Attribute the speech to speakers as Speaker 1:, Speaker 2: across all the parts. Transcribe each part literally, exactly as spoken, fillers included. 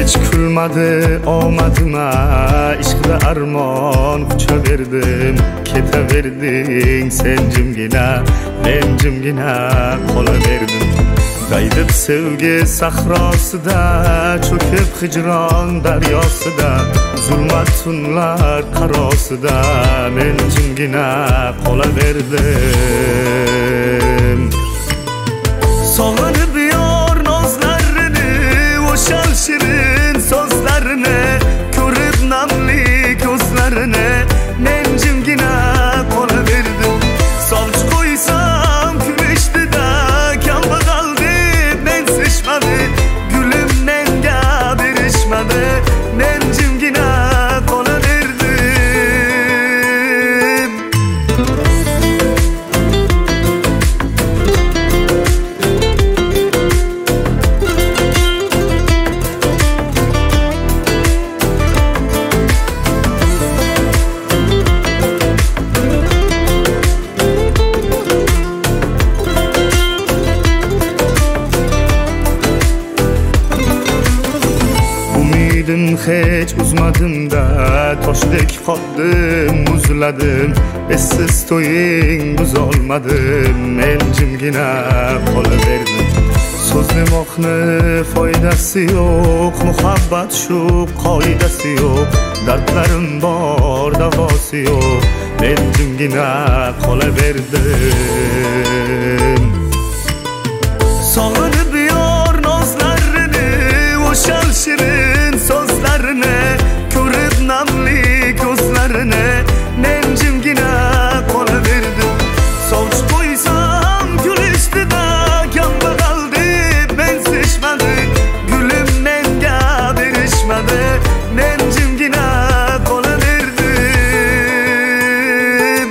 Speaker 1: hech kulmadi omadima, ishqida armon quchaverdim. Ketaverding sen jimgina, men jimgina qolaverdim. Qaydib sevgi sahrosida, cho'kib hijron daryosida, zulmat tunlar qarosida men jimgina qolaverdim. Sog'inib yor nozlarini, o'shal shirin so'zlarini, ko'rib namli ko'zlarini men jimgina qolaverdim. Sovchi qo'ysam kulishdida, kambag'al deb mensishmadi, gulim menga berishmadi, men jimgina qolaverdim. Hech uzmadim-da, toshdek qotdim, muzladim. Essiz to'ying buzolmadim, men jimgina qolaverdim. So'zlamoqni foydasi yo'q, muhabbat shu qoidasi yo'q. Dardlarim bor, davosi yo'q, men jimgina qolaverdim. Sog'inib yor nozlarini, o'shal shirin so'zlarini, ko'rib namli ko'zlarini men jimgina qolaverdim. Sovchi qo'ysam kulishdida, kambag'al deb mensishmadi, gulim menga berishmadi, men jimgina qolaverdim.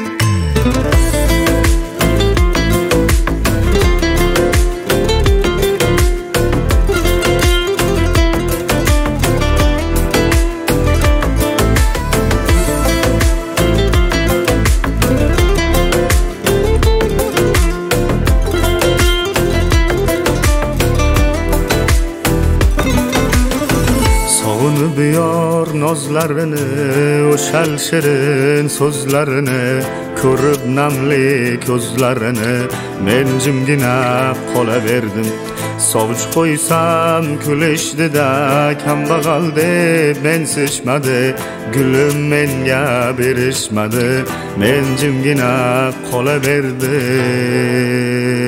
Speaker 1: Sog'inib yor nozlarini, o'shal shirin so'zlarini, ko'rib namli ko'zlarini men jimgina qolaverdim. Sovchi qo'ysam kulishdida, kambag'al deb mensishmadi, gulim menga berishmadi, men jimgina qolaverdim.